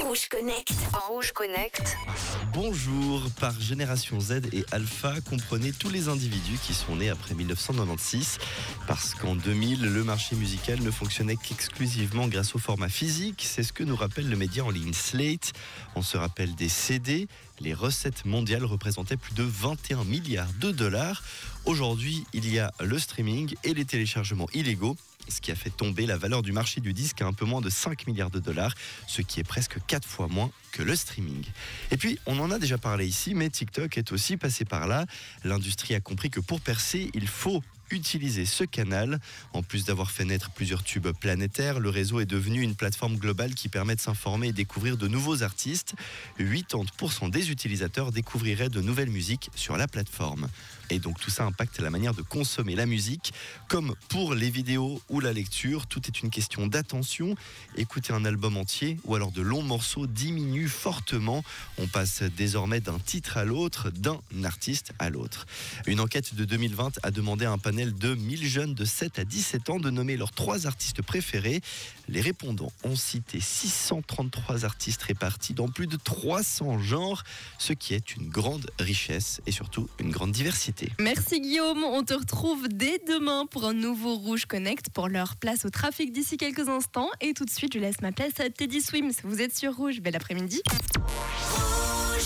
Rouge Connect. En Rouge Connect. Bonjour, par génération Z et Alpha, comprenez tous les individus qui sont nés après 1996, parce qu'en 2000, le marché musical ne fonctionnait qu'exclusivement grâce au format physique. C'est ce que nous rappelle le média en ligne Slate. On se rappelle des CD. Les recettes mondiales représentaient plus de 21 milliards de dollars. Aujourd'hui, il y a le streaming et les téléchargements illégaux, ce qui a fait tomber la valeur du marché du disque à un peu moins de 5 milliards de dollars, ce qui est presque 4 fois moins que le streaming. Et puis, on en a déjà parlé ici, mais TikTok est aussi passé par là. L'industrie a compris que pour percer, il faut utiliser ce canal. En plus d'avoir fait naître plusieurs tubes planétaires, le réseau est devenu une plateforme globale qui permet de s'informer et découvrir de nouveaux artistes. 80% des utilisateurs découvriraient de nouvelles musiques sur la plateforme. Et donc tout ça impacte la manière de consommer la musique. Comme pour les vidéos ou la lecture, tout est une question d'attention. Écouter un album entier ou alors de longs morceaux diminue fortement. On passe désormais d'un titre à l'autre, d'un artiste à l'autre. Une enquête de 2020 a demandé à un panel de 1000 jeunes de 7 à 17 ans de nommer leurs 3 artistes préférés. Les répondants ont cité 633 artistes répartis dans plus de 300 genres, ce qui est une grande richesse et surtout une grande diversité. Merci Guillaume, on te retrouve dès demain pour un nouveau Rouge Connect. Pour leur place au trafic d'ici quelques instants. Et tout de suite, je laisse ma place à Teddy Swims. Vous êtes sur Rouge, bel après-midi.